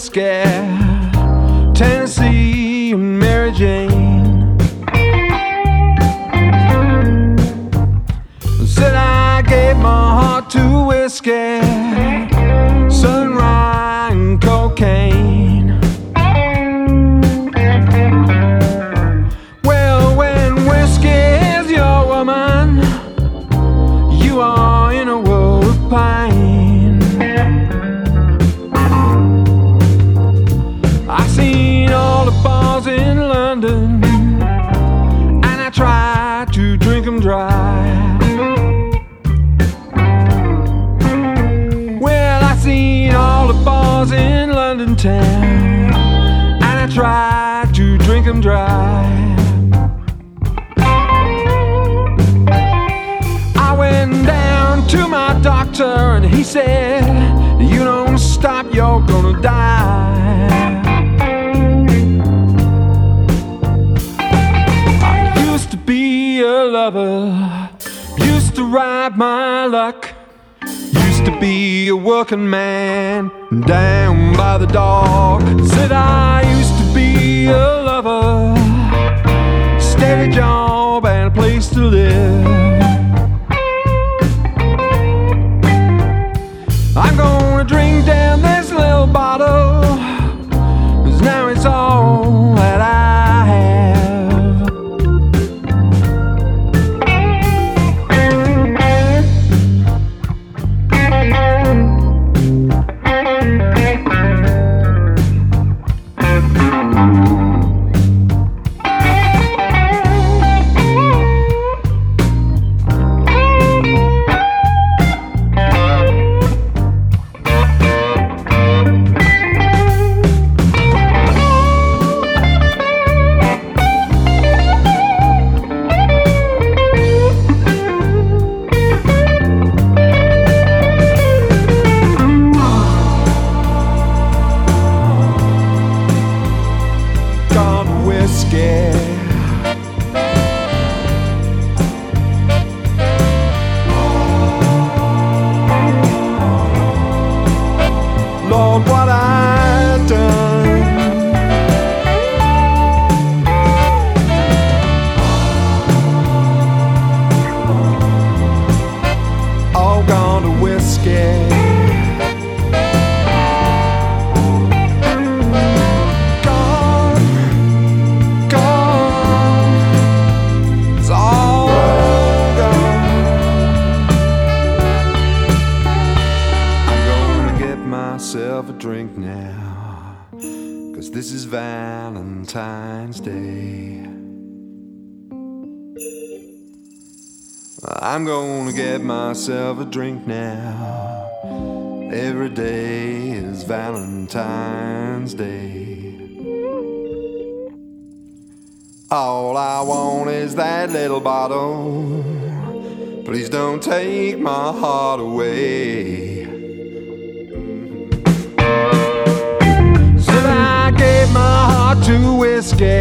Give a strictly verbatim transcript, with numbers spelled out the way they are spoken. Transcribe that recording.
whiskey, Tennessee and Mary Jane. Said I gave my heart to whiskey, sunrise and cocaine. Well, when whiskey is your woman, you are in a world of pain. I seen all the bars in London, and I tried to drink them dry. Well, I seen all the bars in London town, and I tried to drink them dry. I went down to my doctor and he said, you don't stop, you're gonna die. I used to be a lover, used to ride my luck, used to be a working man down by the dock. Said I used to be a lover, steady job and a place to live. I'm gonna drink down this little bottle, 'cause now it's all that I have. Lord, what I've done. All gone to whiskey. Gone, gone. It's all gone. I'm gonna get myself a drink now, 'cause this is Valentine's Day. I'm gonna get myself a drink now. Every day is Valentine's Day. All I want is that little bottle. Please don't take my heart away. Said I gave my heart to whiskey,